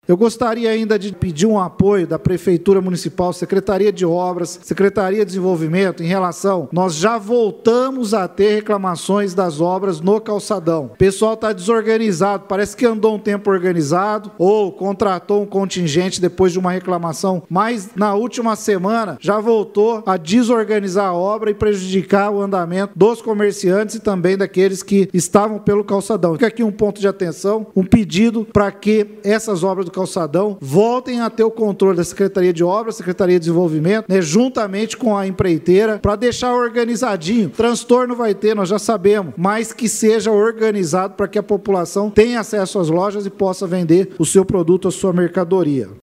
Eu gostaria ainda de pedir um apoio da Prefeitura Municipal, Secretaria de Obras, Secretaria de Desenvolvimento, em relação, nós já voltamos a ter reclamações das obras no calçadão. O pessoal está desorganizado, parece que andou um tempo organizado ou contratou um contingente depois de uma reclamação, mas na última semana já voltou a desorganizar a obra e prejudicar o andamento dos comerciantes e também daqueles que estavam pelo calçadão. Fica aqui um ponto de atenção, um pedido para que essas obras do calçadão voltem a ter o controle da Secretaria de Obras, Secretaria de Desenvolvimento, né, juntamente com a empreiteira, para deixar organizadinho. Transtorno vai ter, nós já sabemos, mas que seja organizado para que a população tenha acesso às lojas e possa vender o seu produto, a sua mercadoria.